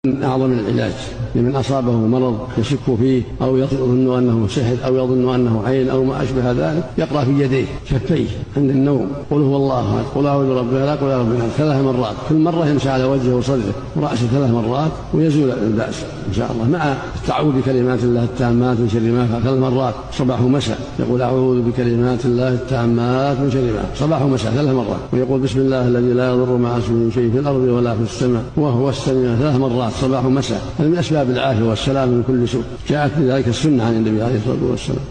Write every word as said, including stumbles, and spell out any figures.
من أعظم العلاج لمن أصابه مرض يشك فيه أو يظن أنه سحر أو يظن أنه عين أو ما أشبه ذلك، يقرأ في يديه شفيه عند النوم قل هو الله أحد قل أعوذ برب الفلق قل أعوذ برب الناس ثلاث مرات، كل مرة يمسح على وجهه وصدره ورأسه ثلاث مرات ويزول البأس إن شاء الله، مع التعوذ بكلمات الله التامات من شر ما خلق ثلاث مرات صباح ومساء، يقول أعوذ بكلمات الله التامات من شر ما صباح ومساء ثلاث مرات، ويقول بسم الله الذي لا يضر مع اسمه شيء في الأرض ولا في السماء وهو السميع ثلاث مرات صباح ومساء. هذا من أسباب العافية والسلام من كل سوء، جاءت بذلك السنة عن النبي عليه الصلاة والسلام.